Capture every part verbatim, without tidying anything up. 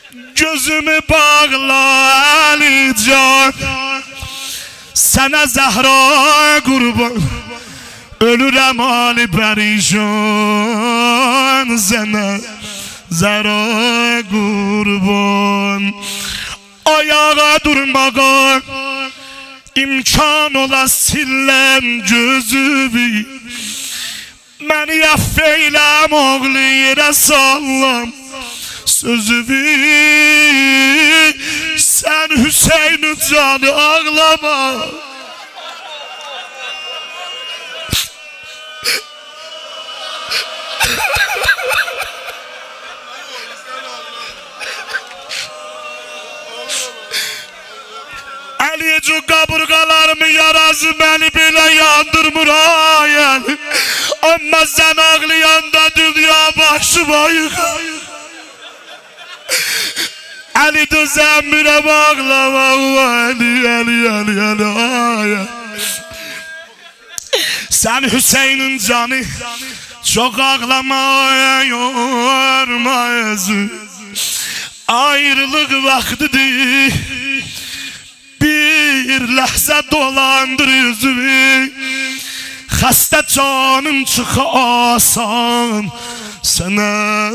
Gözümü bağla Ali Can, sana Zahra kurban. Ölürəm Ali perişan, sana Zahra kurban. Ayağa durmağa imkan ola siləm gözümü. Məni affeyləm oğlu yerə sallam sözümü. Sen Hüseyin canı ağlama. Aliyecu kaburgalarımı yarası beni bile yandırmır hayal. Ama sen ağlayanda dünya başıma yıkar. Ali düzenmire bağlama Ali Ali Ali Ali hayal. Sen Hüseyin'in canı çok ağlama yorma yüzü. Ayrılık vaktidir. Bir lahza dolandır yüzümü. Hasta canım çıkı asan sana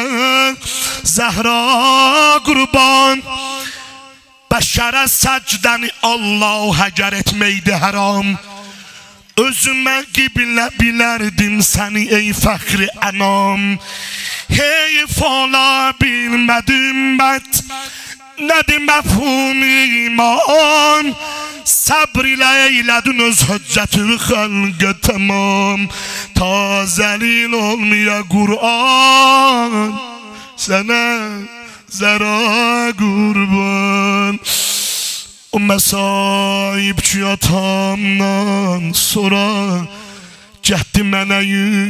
Zahra kurban. Beşere secdeni Allah'a ger etmeydi haram. Özüme kibirle bilerdim seni ey fəxri anam. Heyf ola bilmedim ben nedir mefhum iman. Sabr ile eyledin öz hücceti halkı tamam. Ta zelil olmaya Kur'an sana Zahra kurban. O mesaibçi atamdan sonra cəhdi mənə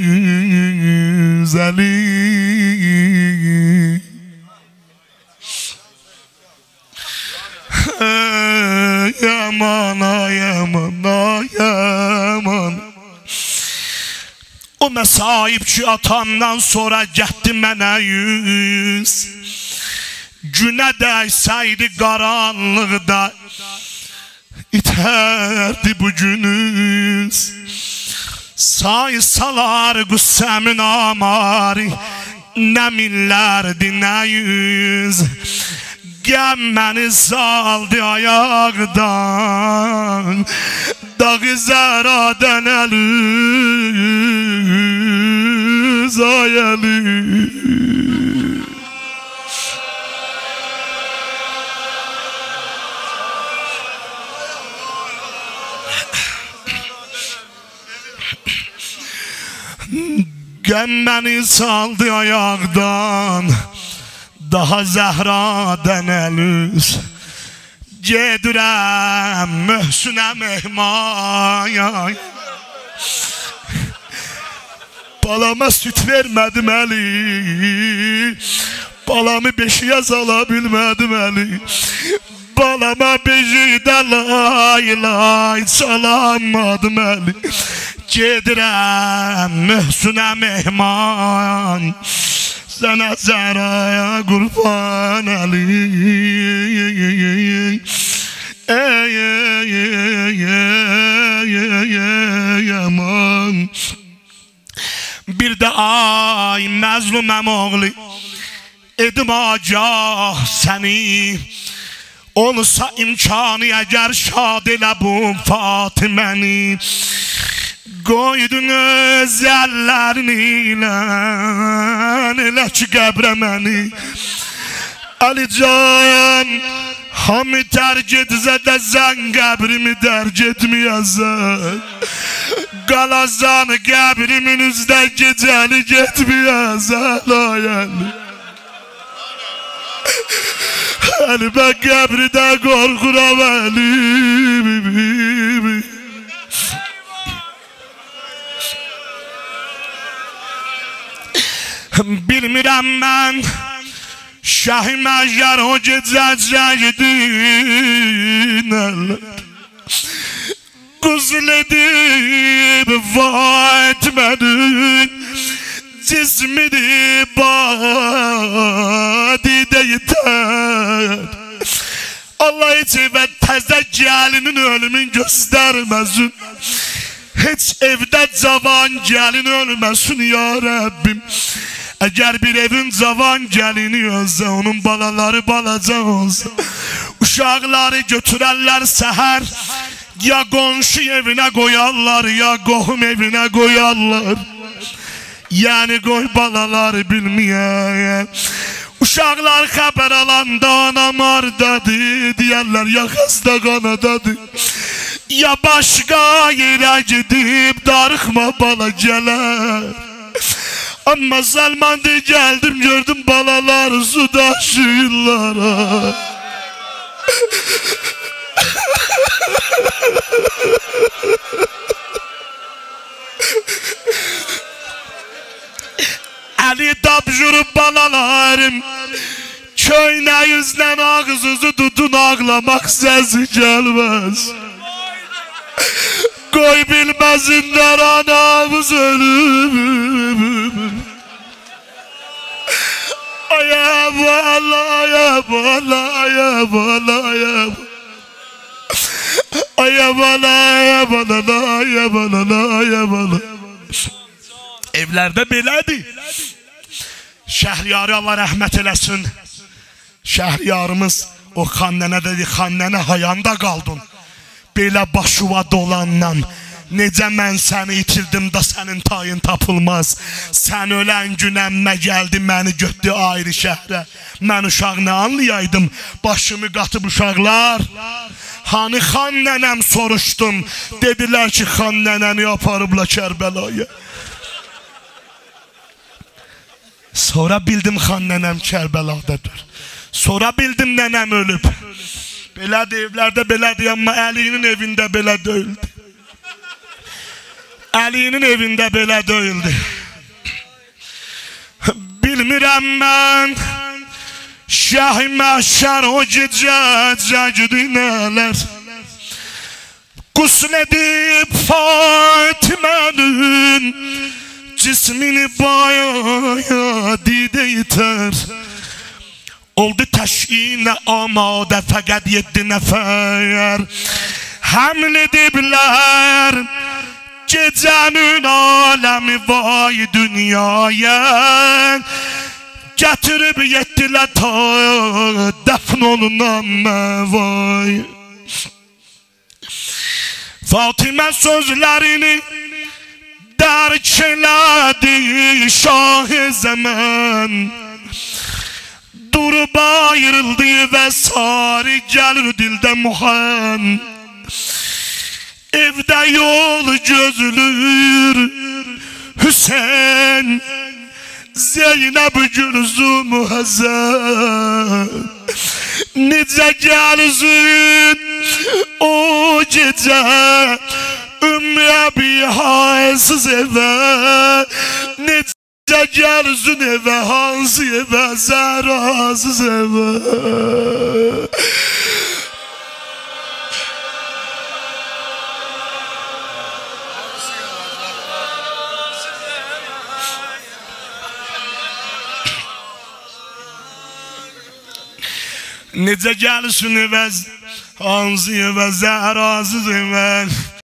yüzəli. Yaman yaman yaman. O mesaibçi atamdan sonra cəhdi mənə yüz. Günə dəysəydi qaranlıqda İtərdi bu günüz. Saysalar qüssəmin amari nə millərdi nə yüz. Gəm məni saldı ayaqdan dağı zəradən əliz ay əliz. Gəm məni saldı ayaqdan daha Zəhradən əliz. Gedirəm Möhsünə mehman. Balama süt vermədim əli. Balamı beşiyə sala bilmədim əli. Balama beşikdə lay lay çalamadım əli. Gedirəm Möhsünə mehman. Sana Zahra'ya kurban Ali. Ey ey ey ey yaman. Bir de ay məzluməm oğlu edim acah səni. Olsa imkanı əgər şad elə bu Fatiməni. Qoydun öz əllərini ilə elə ki qəbrə məni. Ali Can hamı tərk etsə də sən qəbrimi dərk etməyəsən. Qalazan qəbrimin üzdə gecəni getməyəsən ay əli. Əli mən qəbridə qorxuram əli. Bilmirəm mən Şah-ı Məşər o gecə çəkdin Quzul edib Fatmənin cismini badidə yetər. gəlinin ölümün göstərməsin. Heç evdə cavan gəlin ölməsin ya Rəbbim. Əgər bir evin cavan gəlini olsa, onun balaları balaca olsa, uşaqları götürərlər səhər, ya qonşu evinə qoyarlar, ya qohum evinə qoyarlar. Yəni qoy balaları bilməyək. Uşaqlar xəbər alanda anam hardadır, deyərlər ya xəstə qanadadır, ya başqa yerə gedib darıxma bala gələr. Amma Salman'da geldim gördüm balalar su daşıyırlar. Ali tapşırıp balalarım köyne yüzden ağzınızı tutun, ağlamak sesi gelmez. Koy bilmesinler anamız ölüm. Aya bala, aya bala, aya bala, aya bala. Aya bala, aya bala, aya bala, aya bala. Evlerde belədir. Şəhriyarı Allah rəhmət eləsin. Şəhriyarımız o xannənə dedi, xannənə hayanda qaldın. Belə başuva dolandan necə mən səni itirdim da sənin tayın tapılmaz. Sən ölən gün əmmə gəldi, məni götdü ayrı şəhrə. Mən uşaq nə anlayaydım, başımı qatıb uşaqlar. Hani xan nənəm soruşdum, dedilər ki xan nənəni aparıbla Kərbəlaya. Sonra bildim xan nənəm Kərbəladadır. Sonra bildim nənəm ölüb. Belədir, evlərdə belədir, amma Əlinin evində belə deyildi. Əlinin evində belə deyildi. Bilmirəm mən Şah-ı Məhşər o gecə cəgdi nələr. Qusl edib Fatimənin cismini baya didə yitər. Oldu təşyinə amadə fəqət yeddi nəfər. Həml ediblər gecənin aləmi vay dünyaya. Gətirib yetdilər ta dəfn olunan vay. Fatimə sözlərini dərk elədi Şah-ı Zəmən. Durub ayrıldı və sarı gəlir dildə muhan. Evdə yol gözlür Hüseyin, Zeynəb Gülzüm Həzən. Necə gəlsin o gecə Ümmə bihayəsiz evə. Necə gəlsin evə, hansı evə, zərasız evə. Necə gəlsin evə, hansı evə, zərasız evə.